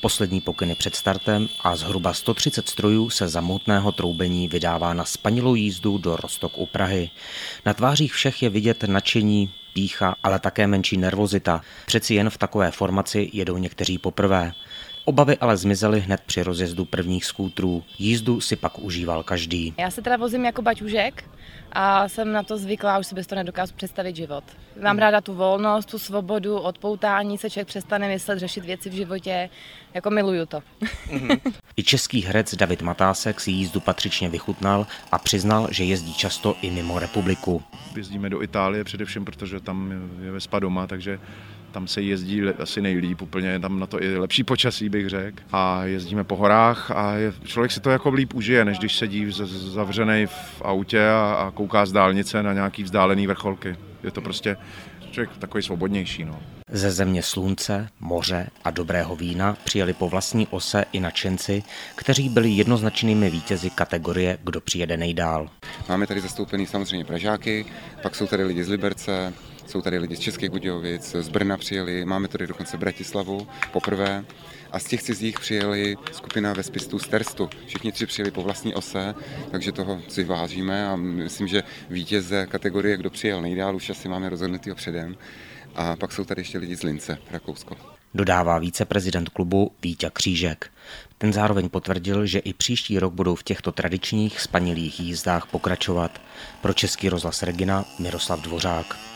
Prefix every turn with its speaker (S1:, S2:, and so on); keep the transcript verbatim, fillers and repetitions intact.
S1: Poslední pokyny před startem a zhruba sto třicet strojů se za mohutného troubení vydává na spanilou jízdu do Roztok u Prahy. Na tvářích všech je vidět nadšení, pýcha, ale také menší nervozita. Přeci jen v takové formaci jedou někteří poprvé. Obavy ale zmizely hned při rozjezdu prvních skútrů. Jízdu si pak užíval každý.
S2: Já se teda vozím jako baťužek a jsem na to zvyklá, už si bez toho nedokážu představit život. Mám ráda tu volnost, tu svobodu, odpoutání se, člověk přestane myslet, řešit věci v životě, jako miluju to.
S1: I český herec David Matásek si jízdu patřičně vychutnal a přiznal, že jezdí často i mimo republiku.
S3: Jezdíme do Itálie především, protože tam je Vespa doma, takže tam se jezdí asi nejlíp, úplně tam na to i lepší počasí, bych řekl. A jezdíme po horách a je, člověk si to jako líp užije, než když sedí zavřenej v autě a, a kouká z dálnice na nějaký vzdálený vrcholky. Je to prostě člověk takový svobodnější. No.
S1: Ze země slunce, moře a dobrého vína přijeli po vlastní ose i nadšenci, kteří byli jednoznačnými vítězi kategorie Kdo přijede nejdál.
S4: Máme tady zastoupený samozřejmě Pražáky, pak jsou tady lidi z Liberce, jsou tady lidi z Českých Budějovic, z Brna přijeli, máme tady dokonce Bratislavu poprvé a z těch cizích přijeli skupina vespistů z Terstu. Všichni tři přijeli po vlastní ose, takže toho si vážíme a myslím, že vítěze kategorie Kdo přijel nejdál už asi máme rozhodnutýho předem. A pak jsou tady ještě lidi z Lince, Rakousko.
S1: Dodává viceprezident klubu Víťa Křížek. Ten zároveň potvrdil, že i příští rok budou v těchto tradičních spanilých jízdách pokračovat. Pro Český rozhlas Regina Miroslav Dvořák.